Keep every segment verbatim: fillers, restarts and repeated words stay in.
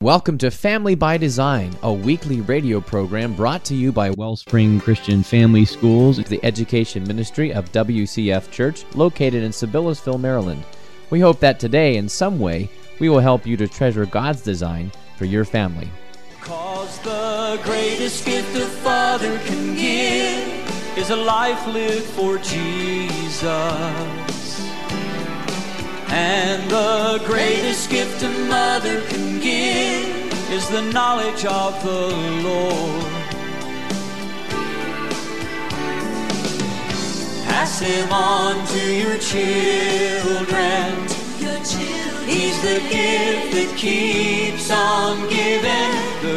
Welcome to Family by Design, a weekly radio program brought to you by Wellspring Christian Family Schools, the education ministry of W C F Church, located in Sibyllesville, Maryland. We hope that today, in some way, we will help you to treasure God's design for your family. 'Cause the greatest gift a father can give is a life lived for Jesus. And the greatest gift a mother can give is the knowledge of the Lord. Pass him on to your children. Your children. He's the gift that keeps on giving. The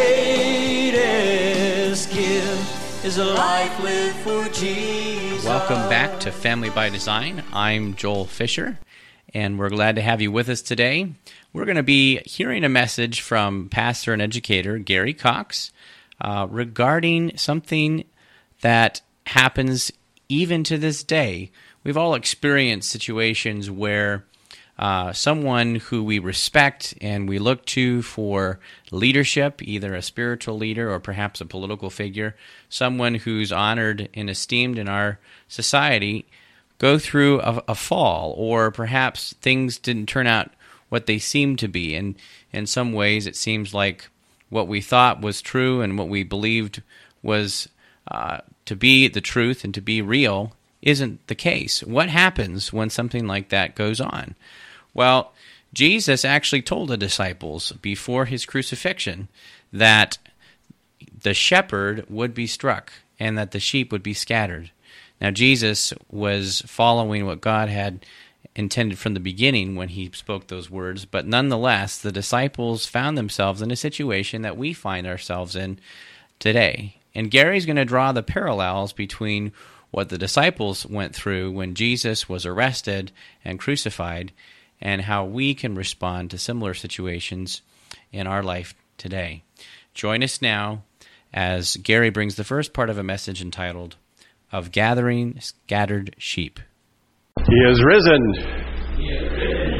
greatest gift is a life lived for Jesus. Welcome back to Family by Design. I'm Joel Fisher, and we're glad to have you with us today. We're going to be hearing a message from pastor and educator Gary Cox uh, regarding something that happens even to this day. We've all experienced situations where uh, someone who we respect and we look to for leadership, either a spiritual leader or perhaps a political figure, someone who's honored and esteemed in our society, go through a, a fall, or perhaps things didn't turn out what they seemed to be. And in some ways, it seems like what we thought was true and what we believed was uh, to be the truth and to be real isn't the case. What happens when something like that goes on? Well, Jesus actually told the disciples before his crucifixion that the shepherd would be struck and that the sheep would be scattered. Now, Jesus was following what God had intended from the beginning when he spoke those words, but nonetheless, the disciples found themselves in a situation that we find ourselves in today. And Gary's going to draw the parallels between what the disciples went through when Jesus was arrested and crucified and how we can respond to similar situations in our life today. Join us now as Gary brings the first part of a message entitled, Of Gathering Scattered Sheep. He is risen. He is risen.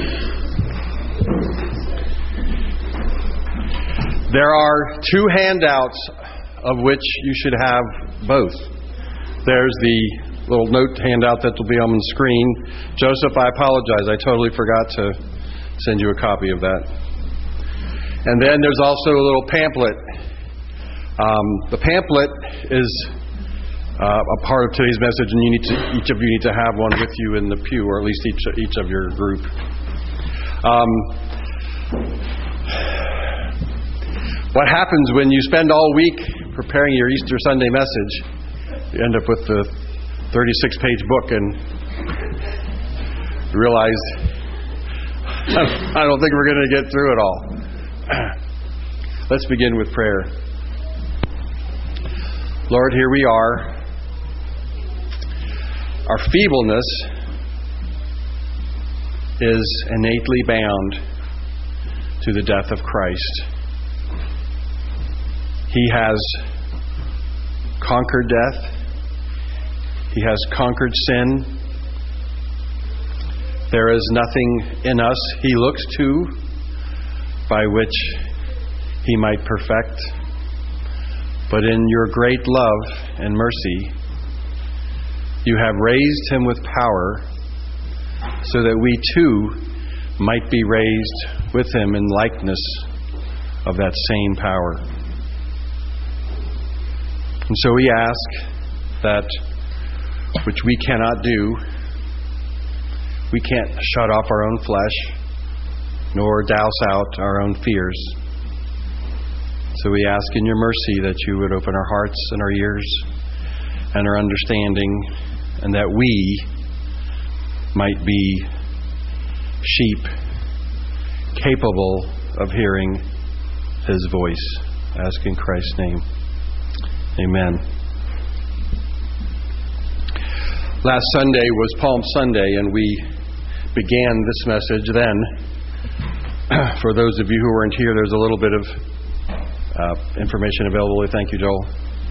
There are two handouts of which you should have both. There's the little note handout that will be on the screen. Joseph, I apologize. I totally forgot to send you a copy of that. And then there's also a little pamphlet. Um, the pamphlet is Uh, a part of today's message, and you need to, each of you need to have one with you in the pew, or at least each each of your group. Um, what happens when you spend all week preparing your Easter Sunday message? You end up with the thirty-six page book and realize, I don't think we're going to get through it all. Let's begin with prayer. Lord, here we are. Our feebleness is innately bound to the death of Christ. He has conquered death. He has conquered sin. There is nothing in us he looks to by which he might perfect. But in your great love and mercy, you have raised him with power so that we too might be raised with him in likeness of that same power. And so we ask that which we cannot do, we can't shut off our own flesh, nor douse out our own fears. So we ask in your mercy that you would open our hearts and our ears and our understanding, and that we might be sheep capable of hearing his voice. I ask in Christ's name. Amen. Last Sunday was Palm Sunday, and we began this message then. For those of you who weren't here, there's a little bit of uh, information available. Thank you, Joel.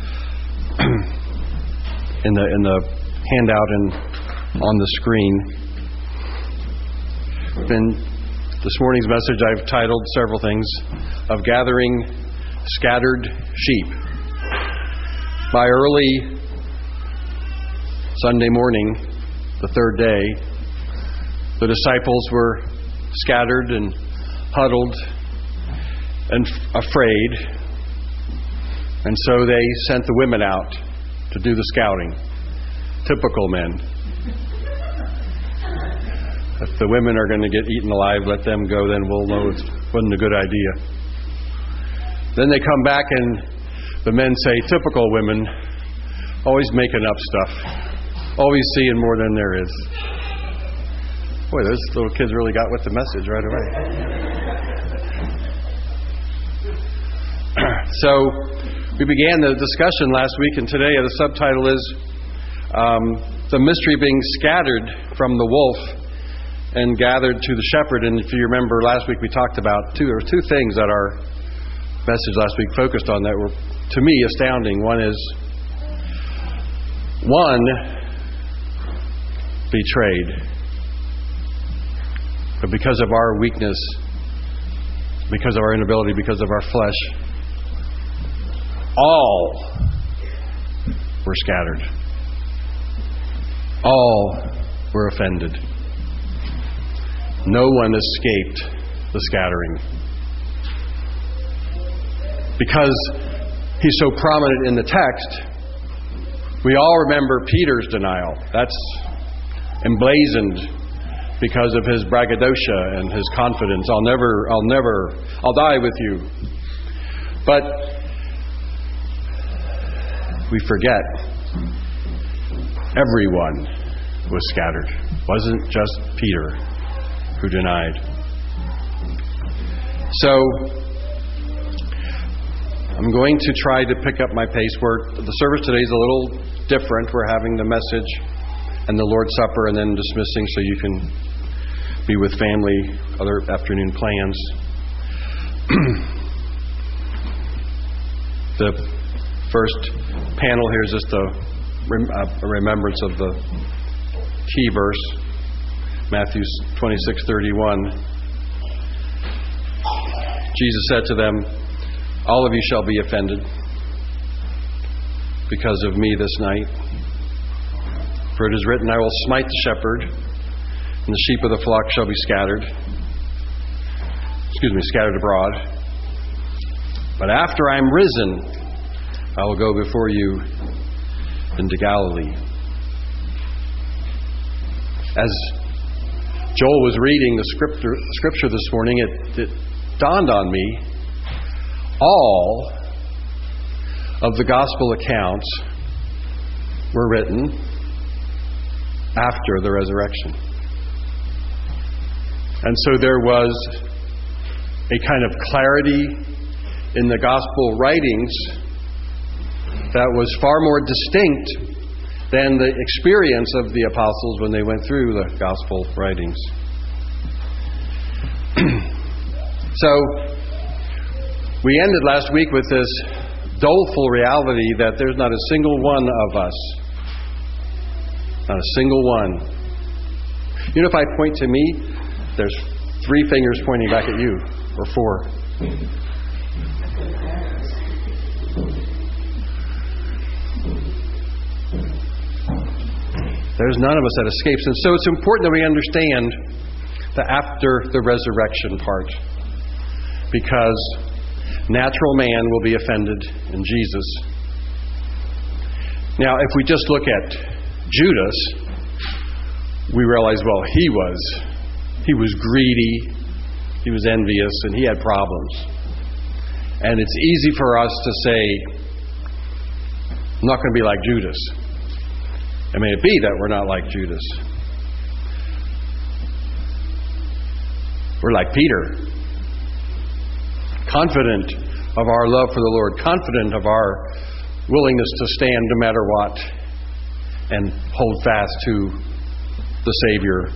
in the in the handout and on the screen. We've been This morning's message I've titled several things, of gathering scattered sheep. By early Sunday morning, the third day, the disciples were scattered and huddled and f- afraid, and so they sent the women out to do the scouting. Typical men. If the women are going to get eaten alive, let them go, then we'll know it wasn't a good idea. Then they come back and the men say, typical women, always making up stuff, always seeing more than there is. Boy, those little kids really got with the message right away. So we began the discussion last week, and today the subtitle is um, The Mystery Being Scattered from the Wolf and Gathered to the Shepherd. And if you remember, last week we talked about two, there were two things that our message last week focused on that were, to me, astounding. One is, one, betrayed. But because of our weakness, because of our inability, because of our flesh, all were scattered. All were offended. No one escaped the scattering. Because he's so prominent in the text, we all remember Peter's denial. That's emblazoned because of his braggadocio and his confidence. I'll never, I'll never, I'll die with you. But we forget everyone was scattered. It wasn't just Peter who denied. So I'm going to try to pick up my pace. Where the service today is a little different. We're having the message and the Lord's Supper and then dismissing so you can be with family, other afternoon plans. The first panel here is just a, a remembrance of the key verse, Matthew twenty-six thirty-one. Jesus said to them, all of you shall be offended because of me this night. For it is written, I will smite the shepherd, and the sheep of the flock shall be scattered. Excuse me, scattered abroad. But after I am risen, I will go before you into Galilee. As Joel was reading the scripture, scripture this morning, it, it dawned on me, all of the gospel accounts were written after the resurrection. And so there was a kind of clarity in the gospel writings that was far more distinct than the experience of the apostles when they went through the gospel writings. So, we ended last week with this doleful reality that there's not a single one of us, not a single one. You know, if I point to me, there's three fingers pointing back at you, or four. There's none of us that escapes. And so it's important that we understand the after the resurrection part. Because natural man will be offended in Jesus. Now, if we just look at Judas, we realize, well, he was he was greedy, he was envious, and he had problems. And it's easy for us to say, I'm not going to be like Judas. And may it be that we're not like Judas. We're like Peter. Confident of our love for the Lord. Confident of our willingness to stand no matter what. And hold fast to the Savior.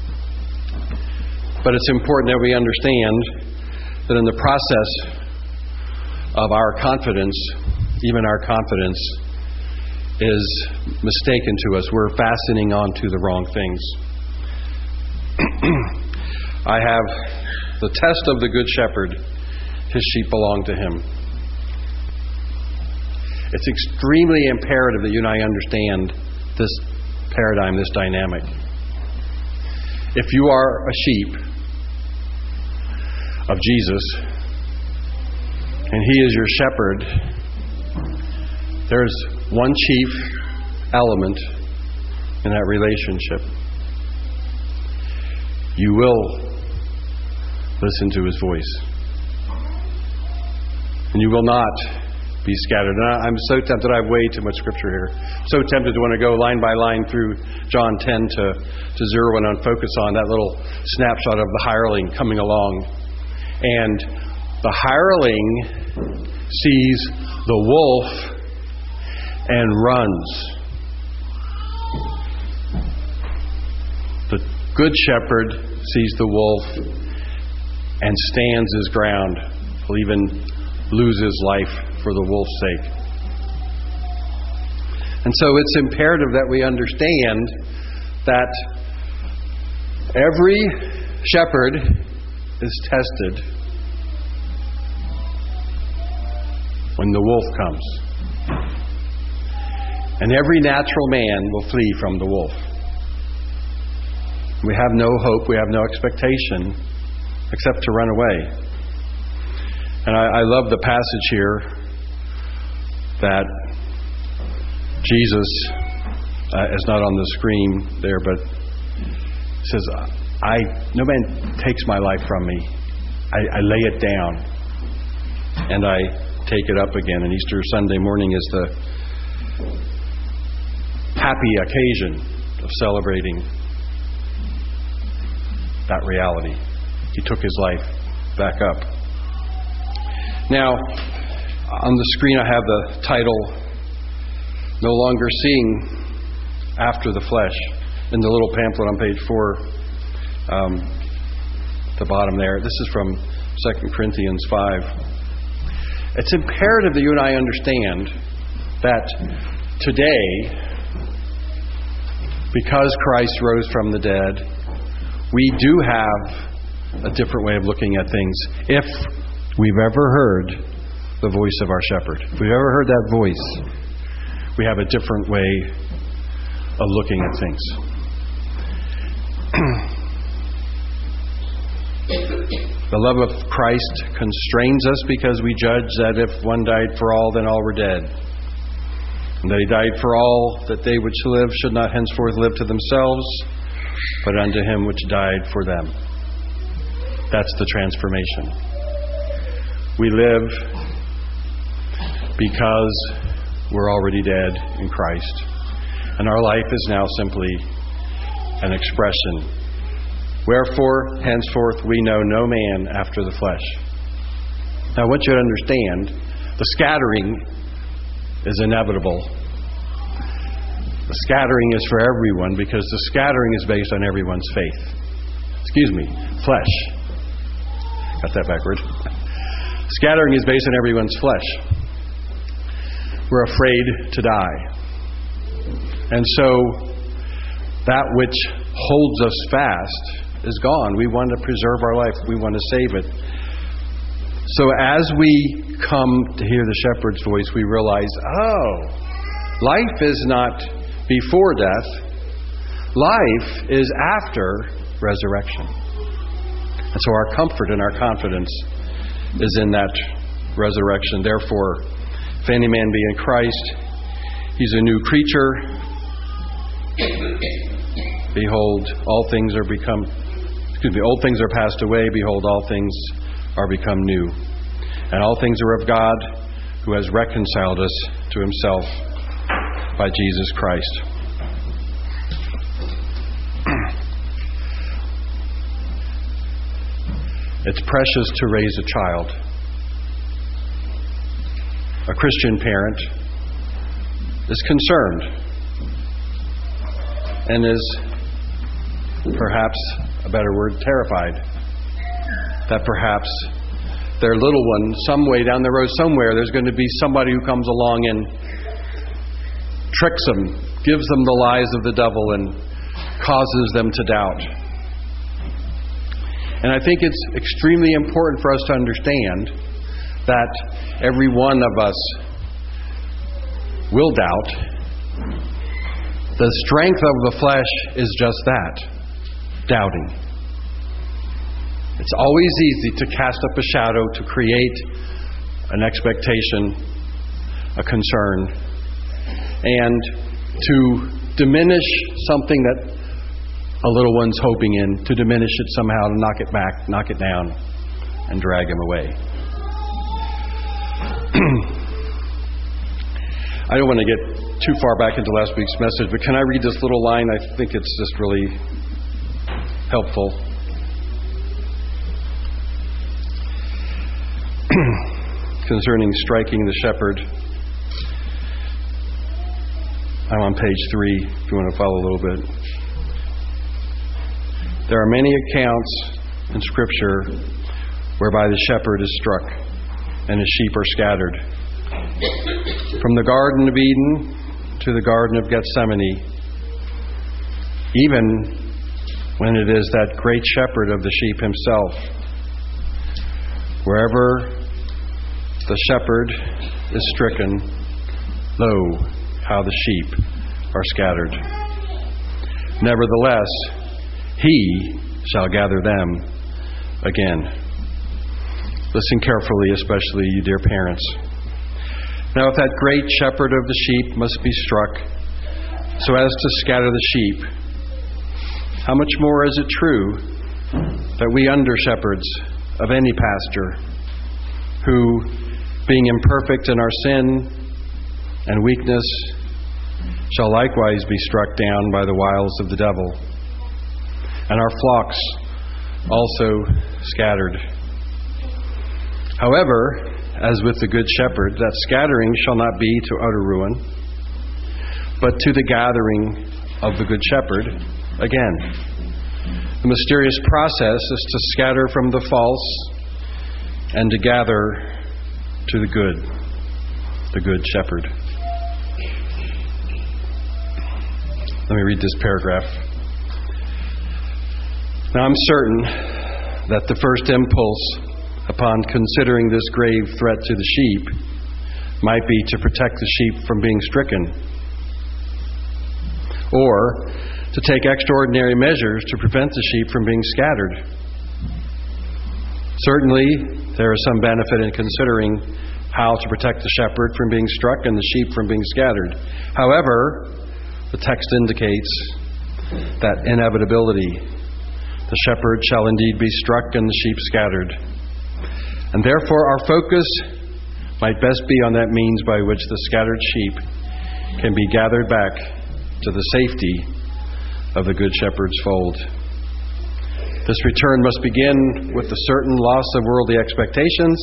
But it's important that we understand that in the process of our confidence, even our confidence is mistaken to us. We're fastening on to the wrong things. I have the test of the Good Shepherd, his sheep belong to him. It's extremely imperative that you and I understand this paradigm, this dynamic. If you are a sheep of Jesus, and he is your shepherd, there's one chief element in that relationship. You will listen to his voice. And you will not be scattered. And I'm so tempted, I have way too much scripture here. So tempted to want to go line by line through John ten to, to zero in and focus on that little snapshot of the hireling coming along. And the hireling sees the wolf and runs. The good shepherd sees the wolf and stands his ground. Will even lose his life for the wolf's sake. And so it's imperative that we understand that every shepherd is tested when the wolf comes. And every natural man will flee from the wolf. We have no hope, we have no expectation except to run away. And I, I love the passage here that Jesus, uh, is not on the screen there, but says, I no man takes my life from me. I, I lay it down and I take it up again. And Easter Sunday morning is the happy occasion of celebrating that reality. He took his life back up. Now, on the screen I have the title, No Longer Seeing After the Flesh, in the little pamphlet on page four, um, the bottom there. This is from Second Corinthians five. It's imperative that you and I understand that today, because Christ rose from the dead, we do have a different way of looking at things. If we've ever heard the voice of our shepherd, if we've ever heard that voice, we have a different way of looking at things. The love of Christ constrains us because we judge that if one died for all, then all were dead. And that he died for all, that they which live should not henceforth live to themselves, but unto him which died for them. That's the transformation. We live because we're already dead in Christ. And our life is now simply an expression. Wherefore, henceforth, we know no man after the flesh. Now, I want you to understand, the scattering is inevitable. The scattering is for everyone because the scattering is based on everyone's faith. Excuse me, flesh. Got that backward. Scattering is based on everyone's flesh. We're afraid to die. And so that which holds us fast is gone. We want to preserve our life. We want to save it. So as we come to hear the shepherd's voice, we realize, oh, life is not before death. Life is after resurrection. And so our comfort and our confidence is in that resurrection. Therefore, if any man be in Christ, he's a new creature. Behold, all things are become, excuse me, old things are passed away. Behold, all things are become new. And all things are of God, who has reconciled us to himself by Jesus Christ. It's precious to raise a child. A Christian parent is concerned and is, perhaps a better word, terrified that perhaps their little one, some way down the road somewhere, there's going to be somebody who comes along and tricks them, gives them the lies of the devil, and causes them to doubt. And I think it's extremely important for us to understand that every one of us will doubt. The strength of the flesh is just that, doubting. It's always easy to cast up a shadow, to create an expectation, a concern, and to diminish something that a little one's hoping in, to diminish it somehow, to knock it back, knock it down, and drag him away. I don't want to get too far back into last week's message, but can I read this little line? I think it's just really helpful. Concerning striking the shepherd. I'm on page three, if you want to follow a little bit. There are many accounts in Scripture whereby the shepherd is struck and his sheep are scattered. From the Garden of Eden to the Garden of Gethsemane, even when it is that great shepherd of the sheep himself, wherever the shepherd is stricken, lo, how the sheep are scattered. Nevertheless, he shall gather them again. Listen carefully, especially you dear parents. Now, if that great shepherd of the sheep must be struck so as to scatter the sheep, how much more is it true that we under-shepherds of any pasture, who, being imperfect in our sin and weakness, shall likewise be struck down by the wiles of the devil, and our flocks also scattered. However, as with the good shepherd, that scattering shall not be to utter ruin, but to the gathering of the good shepherd again. The mysterious process is to scatter from the false and to gather to the good, the good shepherd. Let me read this paragraph. Now, I'm certain that the first impulse upon considering this grave threat to the sheep might be to protect the sheep from being stricken, or to take extraordinary measures to prevent the sheep from being scattered. Certainly, there is some benefit in considering how to protect the shepherd from being struck and the sheep from being scattered. However, the text indicates that inevitability. The shepherd shall indeed be struck and the sheep scattered. And therefore our focus might best be on that means by which the scattered sheep can be gathered back to the safety of the Good Shepherd's fold. This return must begin with the certain loss of worldly expectations,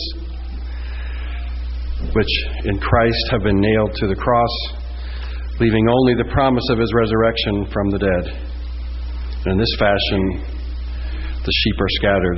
which in Christ have been nailed to the cross, leaving only the promise of his resurrection from the dead. And in this fashion, the sheep are scattered,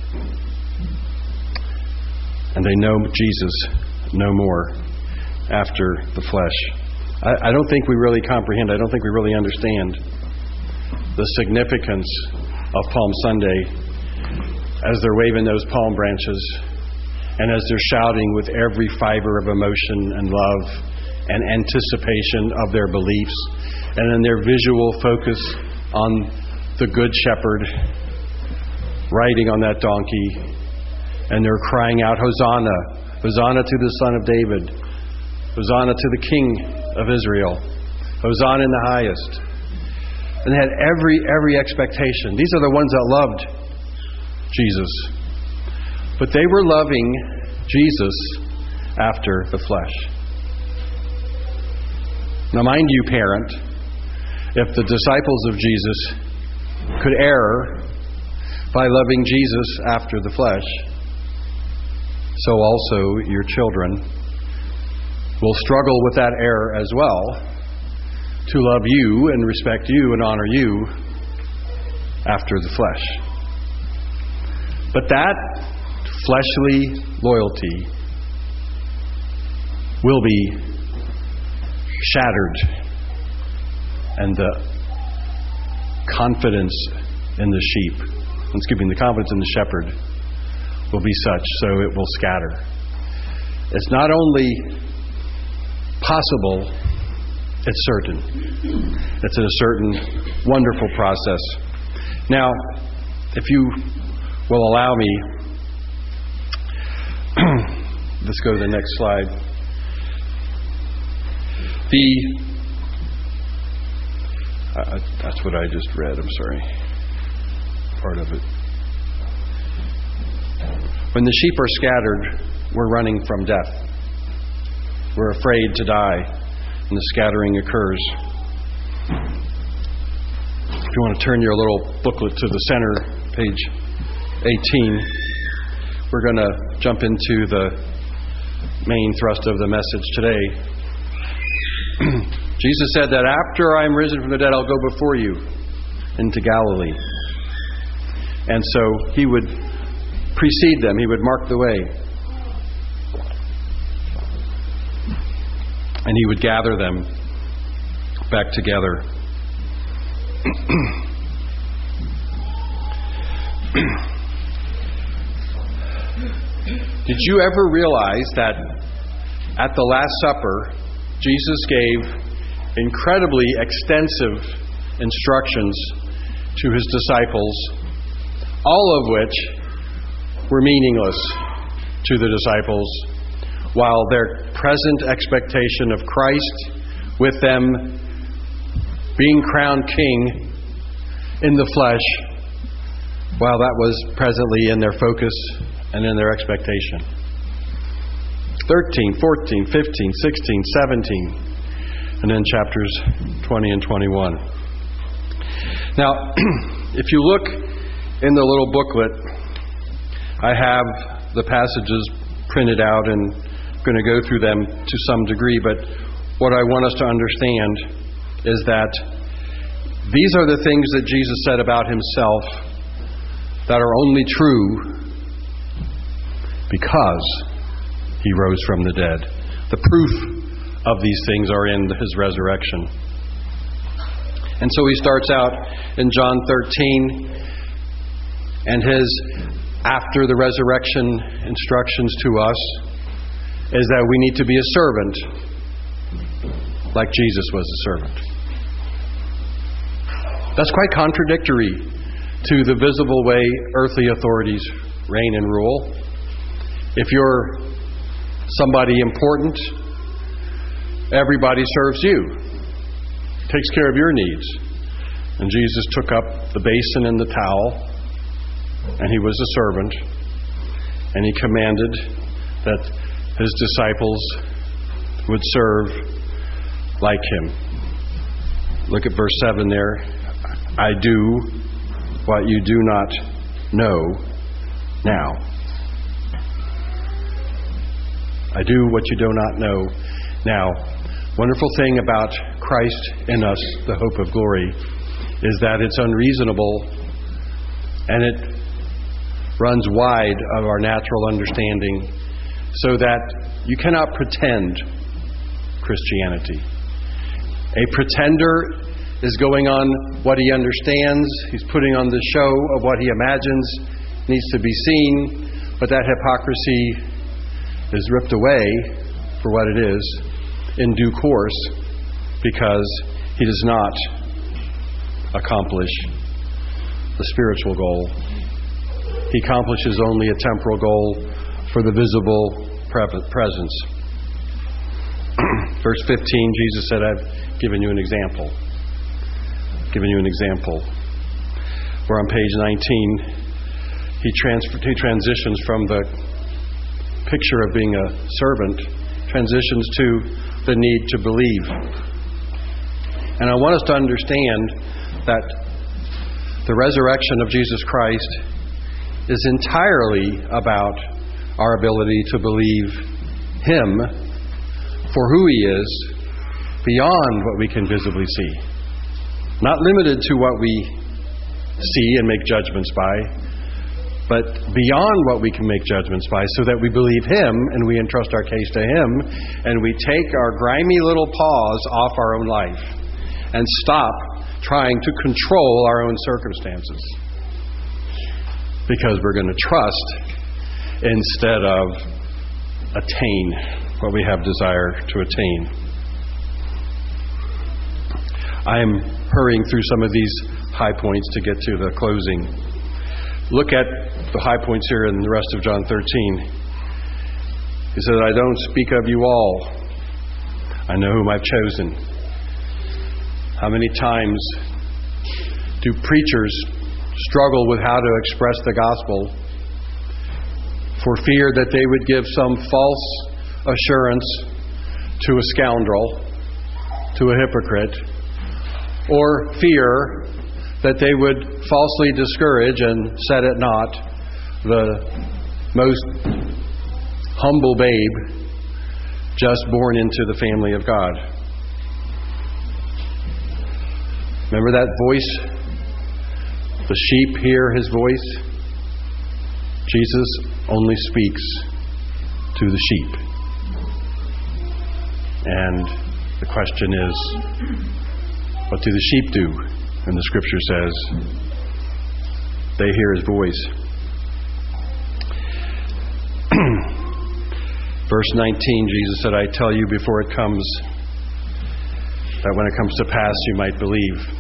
and they know Jesus no more after the flesh. I, I don't think we really comprehend, I don't think we really understand the significance of Palm Sunday as they're waving those palm branches and as they're shouting with every fiber of emotion and love and anticipation of their beliefs, and in their visual focus on the Good Shepherd riding on that donkey, and they're crying out, Hosanna, Hosanna to the Son of David, Hosanna to the King of Israel, Hosanna in the highest. And they had every, every expectation. These are the ones that loved Jesus. But they were loving Jesus after the flesh. Now, mind you, parent, if the disciples of Jesus could err by loving Jesus after the flesh, so also your children will struggle with that error as well, to love you and respect you and honor you after the flesh. But that fleshly loyalty will be shattered, and the confidence in the sheep excuse me, the confidence in the shepherd will be such, so it will scatter. It's not only possible, it's certain. It's a certain wonderful process. Now, if you will allow me, let's go to the next slide. The uh, that's what I just read. I'm sorry. Part of it. When the sheep are scattered, we're running from death. We're afraid to die, and the scattering occurs. If you want to turn your little booklet to the center, page eighteen, we're going to jump into the main thrust of the message today. Jesus said that after I am risen from the dead, I'll go before you into Galilee. And so he would precede them. He would mark the way. And he would gather them back together. Did you ever realize that at the Last Supper, Jesus gave incredibly extensive instructions to his disciples, all of which were meaningless to the disciples, while their present expectation of Christ with them being crowned king in the flesh, while that was presently in their focus and in their expectation. thirteen, fourteen, fifteen, sixteen, seventeen, and then chapters twenty and twenty-one. Now, if you look in the little booklet, I have the passages printed out and I'm going to go through them to some degree, but what I want us to understand is that these are the things that Jesus said about himself that are only true because he rose from the dead. The proof of these things are in his resurrection. And so he starts out in John thirteen, and his after the resurrection instructions to us is that we need to be a servant like Jesus was a servant. That's quite contradictory to the visible way earthly authorities reign and rule. If you're somebody important, everybody serves you, takes care of your needs. And Jesus took up the basin and the towel, and he was a servant, and he commanded that his disciples would serve like him. Look at verse seven there. I do what you do not know now. I do what you do not know now. Wonderful thing about Christ in us, the hope of glory, is that it's unreasonable and it runs wide of our natural understanding, so that you cannot pretend Christianity. A pretender is going on what he understands. He's putting on the show of what he imagines needs to be seen, but that hypocrisy is ripped away for what it is in due course, because he does not accomplish the spiritual goal. He accomplishes only a temporal goal for the visible presence. Verse fifteen, Jesus said, I've given you an example. Given you an example. We're on page nineteen. He, trans- he transitions from the picture of being a servant, transitions to the need to believe. And I want us to understand that the resurrection of Jesus Christ is entirely about our ability to believe him for who he is, beyond what we can visibly see. Not limited to what we see and make judgments by, but beyond what we can make judgments by, so that we believe him and we entrust our case to him, and we take our grimy little paws off our own life and stop trying to control our own circumstances. because we're going to trust instead of attain what we have desire to attain. I'm hurrying through some of these high points to get to the closing. Look at the high points here in the rest of John thirteen. He said, I don't speak of you all. I know whom I've chosen. How many times do preachers struggle with how to express the gospel for fear that they would give some false assurance to a scoundrel, to a hypocrite, or fear that they would falsely discourage and set at naught the most humble babe just born into the family of God. Remember that voice? The sheep hear his voice. Jesus only speaks to the sheep. And the question is, what do the sheep do? And the scripture says, they hear his voice. Verse nineteen, Jesus said, I tell you before it comes, that when it comes to pass you might believe.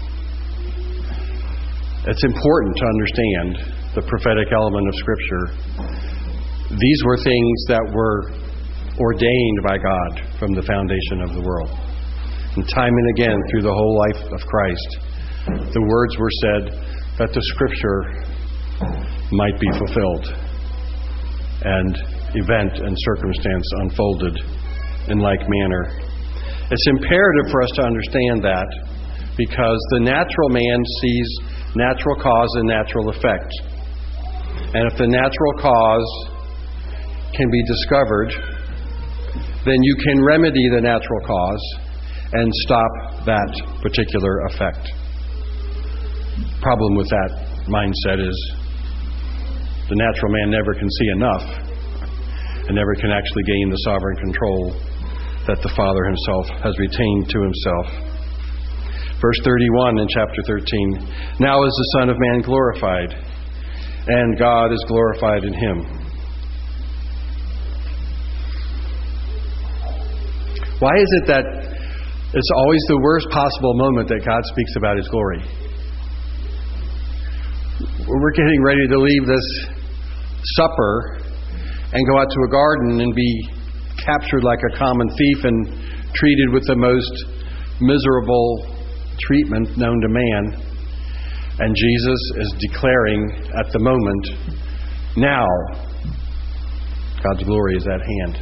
It's important to understand the prophetic element of Scripture. These were things that were ordained by God from the foundation of the world. And time and again, through the whole life of Christ, the words were said that the Scripture might be fulfilled. And event and circumstance unfolded in like manner. It's imperative for us to understand that, because the natural man sees natural cause and natural effect. And if the natural cause can be discovered, then you can remedy the natural cause and stop that particular effect. Problem with that mindset is the natural man never can see enough and never can actually gain the sovereign control that the Father himself has retained to himself. Verse thirty-one in chapter thirteen, now is the Son of Man glorified, and God is glorified in him. Why is it that it's always the worst possible moment that God speaks about his glory? We're getting ready to leave this supper and go out to a garden and be captured like a common thief and treated with the most miserable treatment known to man. And Jesus is declaring at the moment, now God's glory is at hand.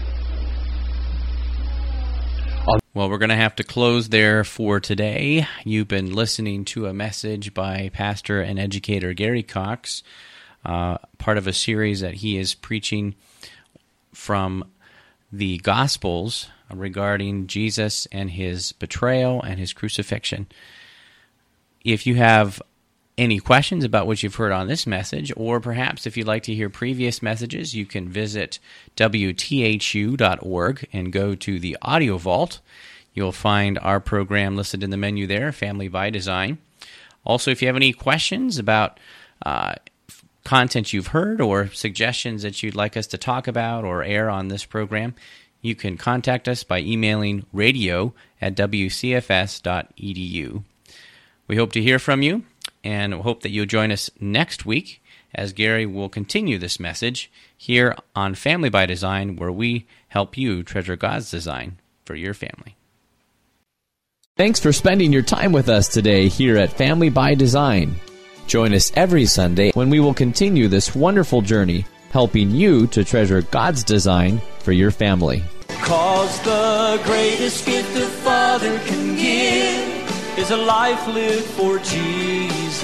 Well, we're going to have to close there for today. You've been listening to a message by pastor and educator Gary Cox, uh, part of a series that he is preaching from the Gospels regarding Jesus and his betrayal and his crucifixion. If you have any questions about what you've heard on this message, or perhaps if you'd like to hear previous messages, you can visit W T H U dot org and go to the Audio Vault. You'll find our program listed in the menu there, Family by Design. Also, if you have any questions about uh, content you've heard or suggestions that you'd like us to talk about or air on this program, you can contact us by emailing radio at w c f s dot e d u. We hope to hear from you, and hope that you'll join us next week as Gary will continue this message here on Family by Design, where we help you treasure God's design for your family. Thanks for spending your time with us today here at Family by Design. Join us every Sunday when we will continue this wonderful journey, helping you to treasure God's design for your family. 'Cause the greatest gift the Father can give is a life lived for Jesus.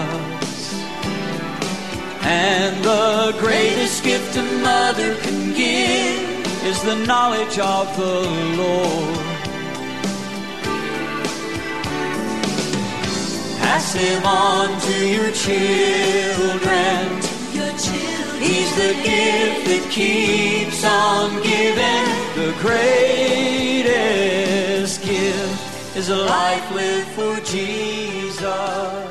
And the greatest gift a mother can give is the knowledge of the Lord. Pass him on to your children. Your children. He's the gift that keeps on giving. The greatest gift is a life lived for Jesus.